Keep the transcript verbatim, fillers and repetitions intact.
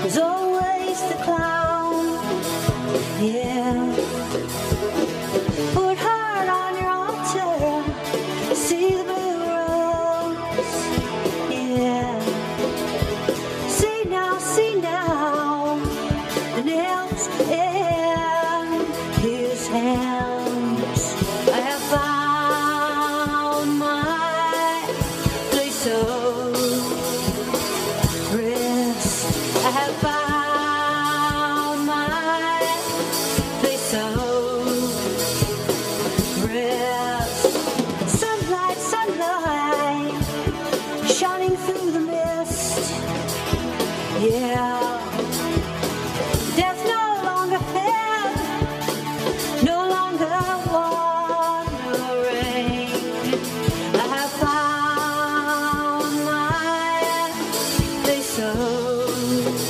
was always the clown. Yeah. Put heart on your altar, see the blue rose. Yeah. See now, see now, the nails in his hands. I have found my place of rest. I have found my place of rest. Sunlight, sunlight, shining through the mist. Yeah. Death no longer fed, no longer wandering. I have found my place of